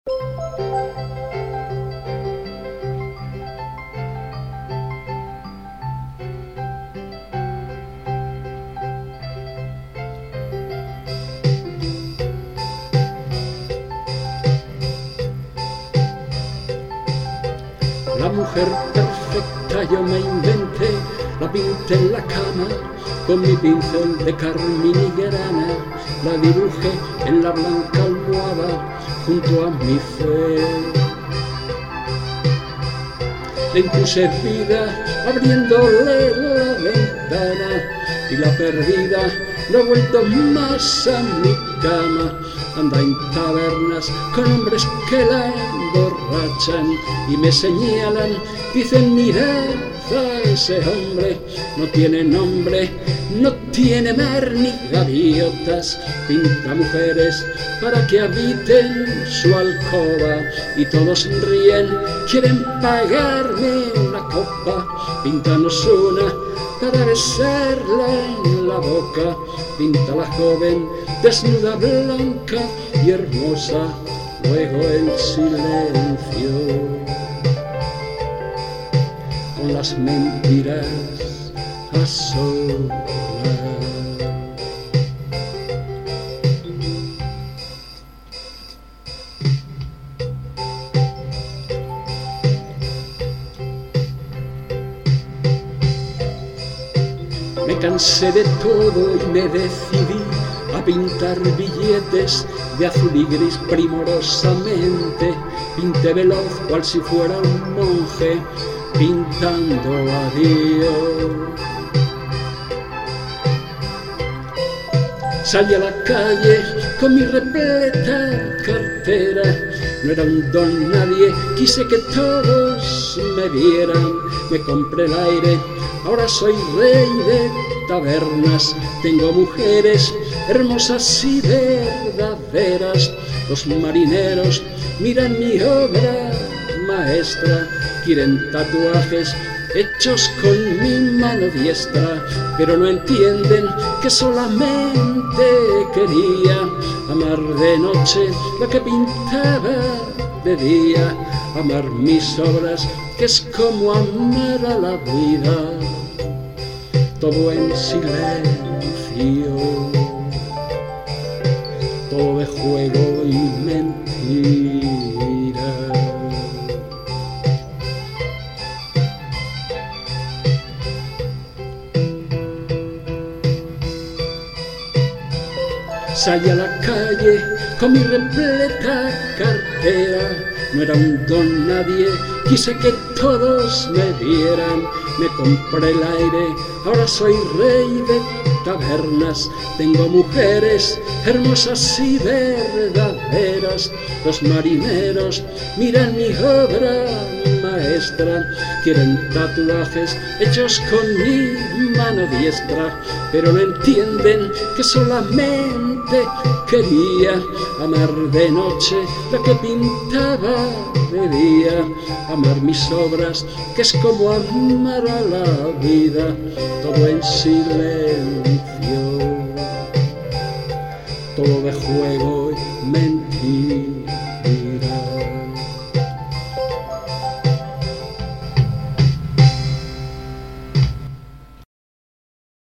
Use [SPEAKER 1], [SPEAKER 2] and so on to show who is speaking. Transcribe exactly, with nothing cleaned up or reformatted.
[SPEAKER 1] La mujer perfecta yo me inventé, la pinté en la cama con mi pincel de carmín y grana, la dibujé en la blanca almohada junto a mi fe. Le impuse vida abriéndole la ventana y la perdida no ha vuelto más a mi cama. Anda en tabernas con hombres que la emborrachan y me señalan, dicen mirad a ese hombre, no tiene nombre, no tiene mar ni gaviotas, pinta mujeres para que habiten su alcoba y todos ríen, quieren pagarme una copa, píntanos una para besarla en la boca, pinta la joven desnuda, blanca y hermosa, luego el silencio con las mentiras a solas. Me cansé de todo y me decidí a pintar billetes de azul y gris primorosamente. Pinté veloz cual si fuera un monje pintando a Dios. Salí a la calle con mi repleta cartera, no era un don nadie, quise que todos me vieran. Me compré el aire, ahora soy rey de tabernas, tengo mujeres hermosas y verdaderas. Los marineros miran mi obra maestra, quieren tatuajes hechos con mi mano diestra, pero no entienden que solamente quería amar de noche lo que pintaba de día, amar mis obras, que es como amar a la vida, todo en silencio, todo de juego y mentira. Salí a la calle con mi repleta cartera, no era un don nadie, quise que todos me vieran. Me compré el aire, ahora soy rey de tabernas, tengo mujeres hermosas y verdaderas. Los marineros miran mi obra maestra, quieren tatuajes hechos con mi mano diestra, pero no entienden que solamente quería amar de noche lo que pintaba de día, amar mis obras, que es como amar a la vida, todo en silencio, todo de juego y mentira.